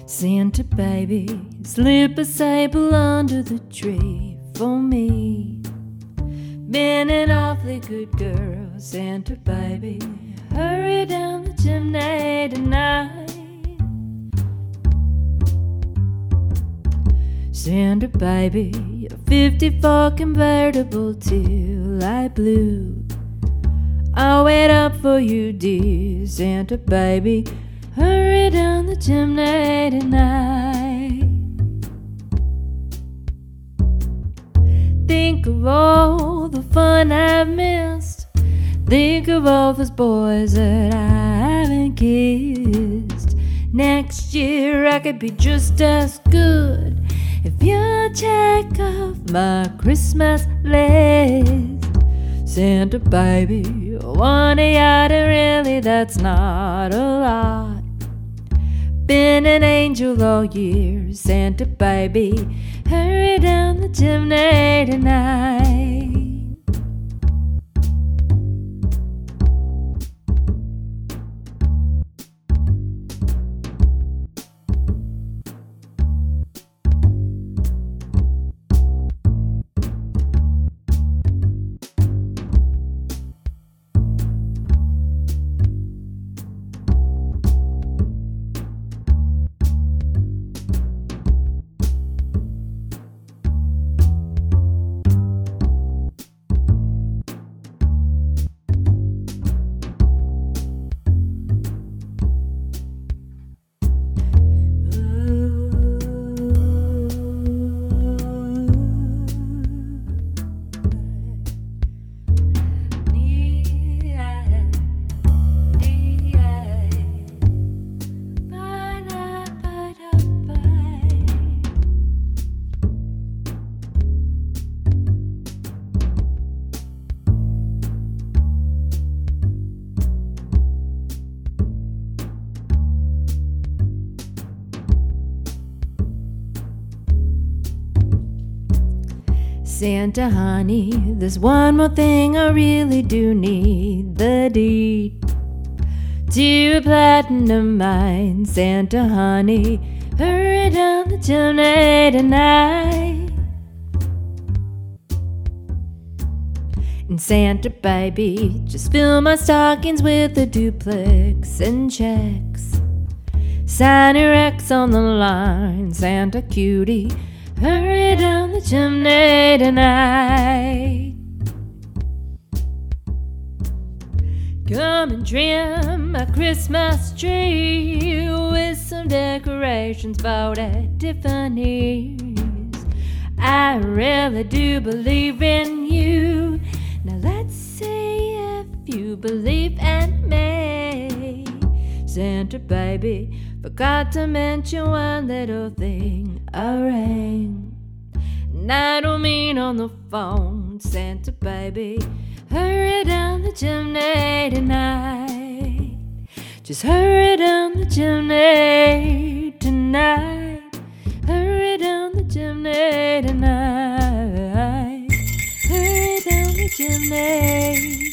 Santa baby, slip a sable under the tree for me. Been an awfully good girl, Santa baby, hurry down the chimney tonight. Santa baby, a 54 convertible to light blue. I'll wait up for you, dear Santa baby, hurry down the chimney tonight. Think of all the fun I've missed. Think of all those boys that I haven't kissed. Next year I could be just as good if you check off my Christmas list. Santa baby, one yard, really that's not a lot. Been an angel all year, Santa baby, hurry down the chimney tonight. Santa honey, there's one more thing I really do need, the deed to a platinum mine. Santa honey, hurry down the chimney tonight. And Santa baby, just fill my stockings with a duplex and checks. Sign your X on the line, Santa cutie, hurry down the chimney tonight. Come and trim my Christmas tree with some decorations bought at Tiffany's. I really do believe in you. Now let's see if you believe in me. Santa baby, forgot to mention one little thing, a ring. And I don't mean on the phone, Santa baby, hurry down the chimney tonight. Just hurry down the chimney tonight. Hurry down the chimney tonight. Hurry down the chimney.